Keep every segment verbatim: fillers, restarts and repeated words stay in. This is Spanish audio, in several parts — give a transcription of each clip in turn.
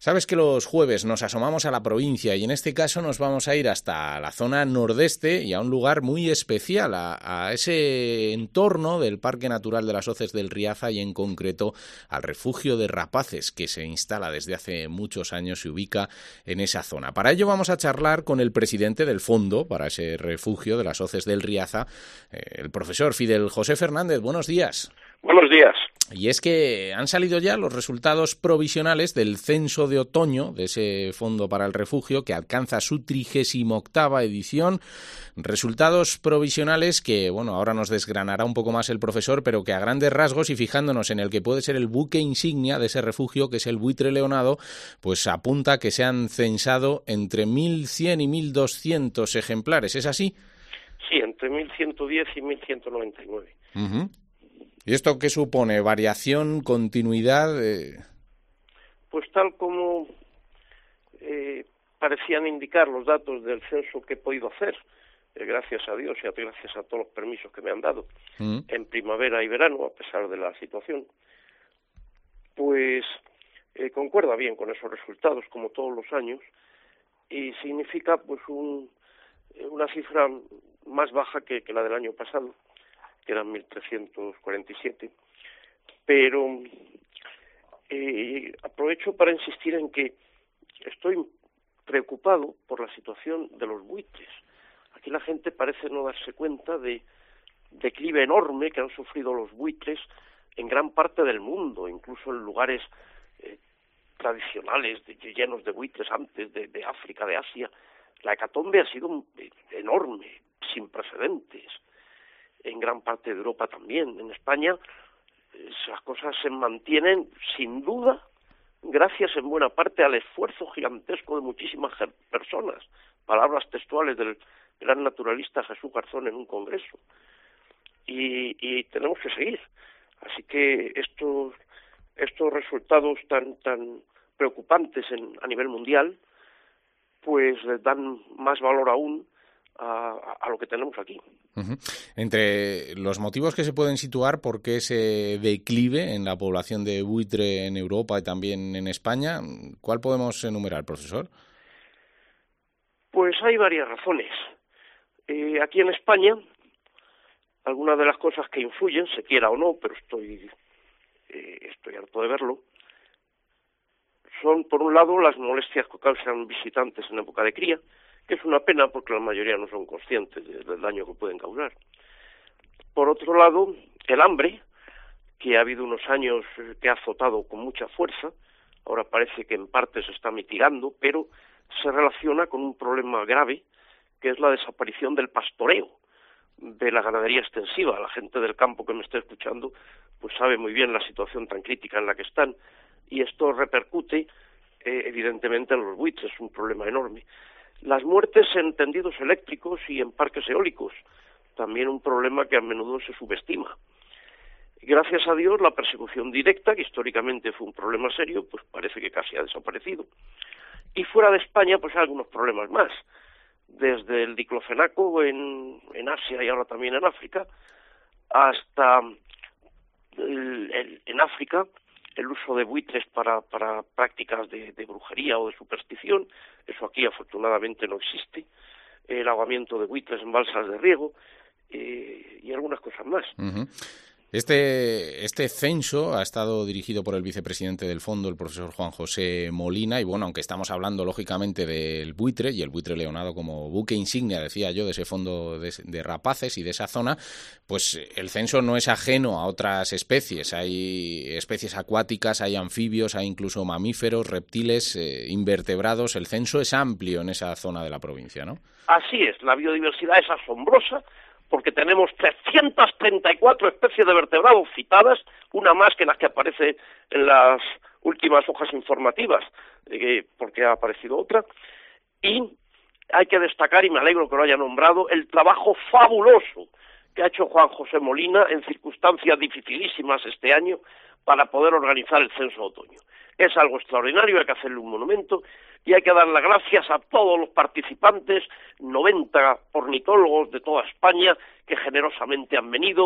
Sabes que los jueves nos asomamos a la provincia y en este caso nos vamos a ir hasta la zona nordeste y a un lugar muy especial, a, a ese entorno del Parque Natural de las Hoces del Riaza y en concreto al refugio de rapaces que se instala desde hace muchos años, se ubica en esa zona. Para ello vamos a charlar con el presidente del fondo para ese refugio de las Hoces del Riaza, eh, el profesor Fidel José Fernández. Buenos días. Buenos días. Y es que han salido ya los resultados provisionales del censo de otoño de ese fondo para el refugio que alcanza su trigésima octava edición. Resultados provisionales que, bueno, ahora nos desgranará un poco más el profesor, pero que a grandes rasgos y fijándonos en el que puede ser el buque insignia de ese refugio, que es el buitre leonado, pues apunta que se han censado entre mil cien y mil doscientos ejemplares. ¿Es así? Sí, entre mil ciento diez y mil ciento noventa y nueve. Uh-huh. ¿Y esto qué supone? ¿Variación, continuidad? Eh... Pues tal como eh, parecían indicar los datos del censo que he podido hacer, eh, gracias a Dios y gracias a todos los permisos que me han dado, uh-huh. en primavera y verano, a pesar de la situación, pues eh, concuerda bien con esos resultados, como todos los años, y significa pues un, una cifra más baja que, que la del año pasado, que eran mil trescientos cuarenta y siete, pero eh, aprovecho para insistir en que estoy preocupado por la situación de los buitres. Aquí la gente parece no darse cuenta de declive enorme que han sufrido los buitres en gran parte del mundo, incluso en lugares eh, tradicionales de, llenos de buitres antes, de, de África, de Asia. La hecatombe ha sido enorme, sin precedentes. En gran parte de Europa también. En España esas cosas se mantienen sin duda gracias en buena parte al esfuerzo gigantesco de muchísimas personas. Palabras textuales del gran naturalista Jesús Garzón en un congreso. Y, y tenemos que seguir. Así que estos estos resultados tan tan preocupantes en, a nivel mundial pues dan más valor aún A, a lo que tenemos aquí. Uh-huh. Entre los motivos que se pueden situar por qué ese declive en la población de buitre en Europa y también en España, ¿cuál podemos enumerar, profesor? Pues hay varias razones. Eh, aquí en España, algunas de las cosas que influyen, se quiera o no, pero estoy, eh, estoy harto de verlo, son, por un lado, las molestias que causan visitantes en época de cría, que es una pena porque la mayoría no son conscientes del daño que pueden causar. Por otro lado, el hambre, que ha habido unos años que ha azotado con mucha fuerza, ahora parece que en parte se está mitigando, pero se relaciona con un problema grave, que es la desaparición del pastoreo, de la ganadería extensiva. La gente del campo que me está escuchando pues sabe muy bien la situación tan crítica en la que están, y esto repercute eh, evidentemente en los buitres, es un problema enorme. Las muertes en tendidos eléctricos y en parques eólicos, también un problema que a menudo se subestima. Gracias a Dios, la persecución directa, que históricamente fue un problema serio, pues parece que casi ha desaparecido. Y fuera de España, pues hay algunos problemas más. Desde el diclofenaco en, en Asia y ahora también en África, hasta el, el, en África, el uso de buitres para, para prácticas de, de brujería o de superstición, eso aquí afortunadamente no existe, el ahogamiento de buitres en balsas de riego eh, y algunas cosas más. Uh-huh. Este, este censo ha estado dirigido por el vicepresidente del fondo, el profesor Juan José Molina, y bueno, aunque estamos hablando lógicamente del buitre y el buitre leonado como buque insignia, decía yo, de ese fondo de, de rapaces y de esa zona, pues el censo no es ajeno a otras especies. Hay especies acuáticas, hay anfibios, hay incluso mamíferos, reptiles, eh, invertebrados. El censo es amplio en esa zona de la provincia, ¿no? Así es, la biodiversidad es asombrosa, porque tenemos trescientas treinta y cuatro especies de vertebrados citadas, una más que las que aparece en las últimas hojas informativas, eh, porque ha aparecido otra, y hay que destacar, y me alegro que lo haya nombrado, el trabajo fabuloso que ha hecho Juan José Molina en circunstancias dificilísimas este año para poder organizar el censo de otoño. Es algo extraordinario, hay que hacerle un monumento, y hay que dar las gracias a todos los participantes, noventa ornitólogos de toda España, que generosamente han venido,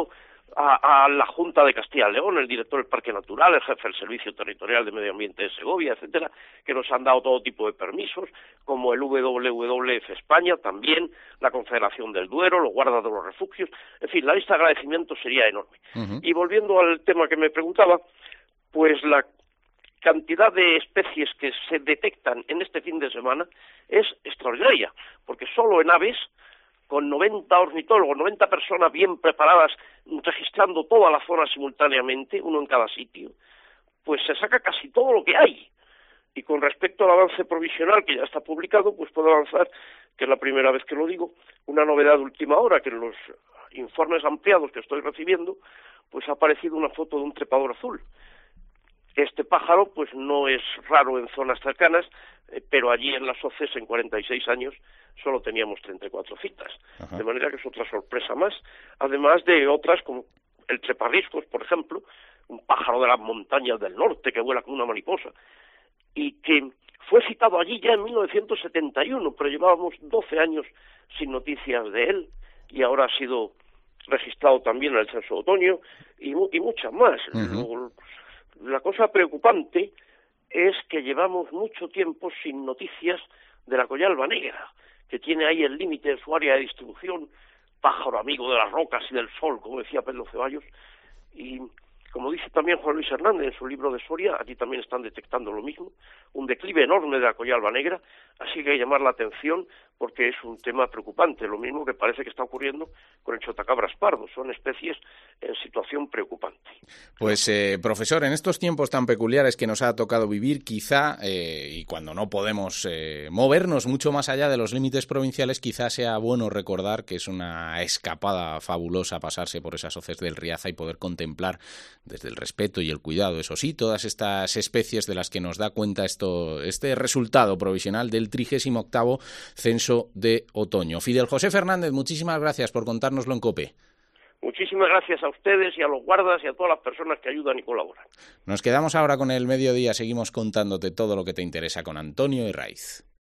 a, a la Junta de Castilla y León, el director del Parque Natural, el jefe del Servicio Territorial de Medio Ambiente de Segovia, etcétera, que nos han dado todo tipo de permisos, como el W W F España, también la Confederación del Duero, los guardas de los refugios, en fin, la lista de agradecimientos sería enorme. Uh-huh. Y volviendo al tema que me preguntaba, pues la cantidad de especies que se detectan en este fin de semana es extraordinaria, porque solo en aves, con noventa ornitólogos, noventa personas bien preparadas, registrando toda la zona simultáneamente, uno en cada sitio, pues se saca casi todo lo que hay. Y con respecto al avance provisional, que ya está publicado, pues puedo avanzar, que es la primera vez que lo digo, una novedad de última hora, que en los informes ampliados que estoy recibiendo, pues ha aparecido una foto de un trepador azul. Este pájaro, pues no es raro en zonas cercanas, eh, pero allí en las O C E S en cuarenta y seis años solo teníamos treinta y cuatro citas. Ajá. De manera que es otra sorpresa más, además de otras como el treparriscos, por ejemplo, un pájaro de las montañas del norte que vuela como una mariposa, y que fue citado allí ya en mil novecientos setenta y uno, pero llevábamos doce años sin noticias de él, y ahora ha sido registrado también en el censo de otoño, y, y muchas más. Uh-huh. La cosa preocupante es que llevamos mucho tiempo sin noticias de la coyalba negra, que tiene ahí el límite de su área de distribución, pájaro amigo de las rocas y del sol, como decía Pedro Ceballos, y como dice también Juan Luis Hernández en su libro de Soria, aquí también están detectando lo mismo, un declive enorme de la coyalba negra, así que hay que llamar la atención porque es un tema preocupante, lo mismo que parece que está ocurriendo con el chotacabras pardo, son especies en situación preocupante. Pues eh, profesor, en estos tiempos tan peculiares que nos ha tocado vivir, quizá, eh, y cuando no podemos eh, movernos mucho más allá de los límites provinciales, quizá sea bueno recordar que es una escapada fabulosa pasarse por esas hoces del Riaza y poder contemplar desde el respeto y el cuidado, eso sí, todas estas especies de las que nos da cuenta esto, este resultado provisional del trigésimo octavo censo de otoño. Fidel José Fernández, muchísimas gracias por contárnoslo en COPE. Muchísimas gracias a ustedes y a los guardas y a todas las personas que ayudan y colaboran. Nos quedamos ahora con el mediodía, seguimos contándote todo lo que te interesa con Antonio Herraiz.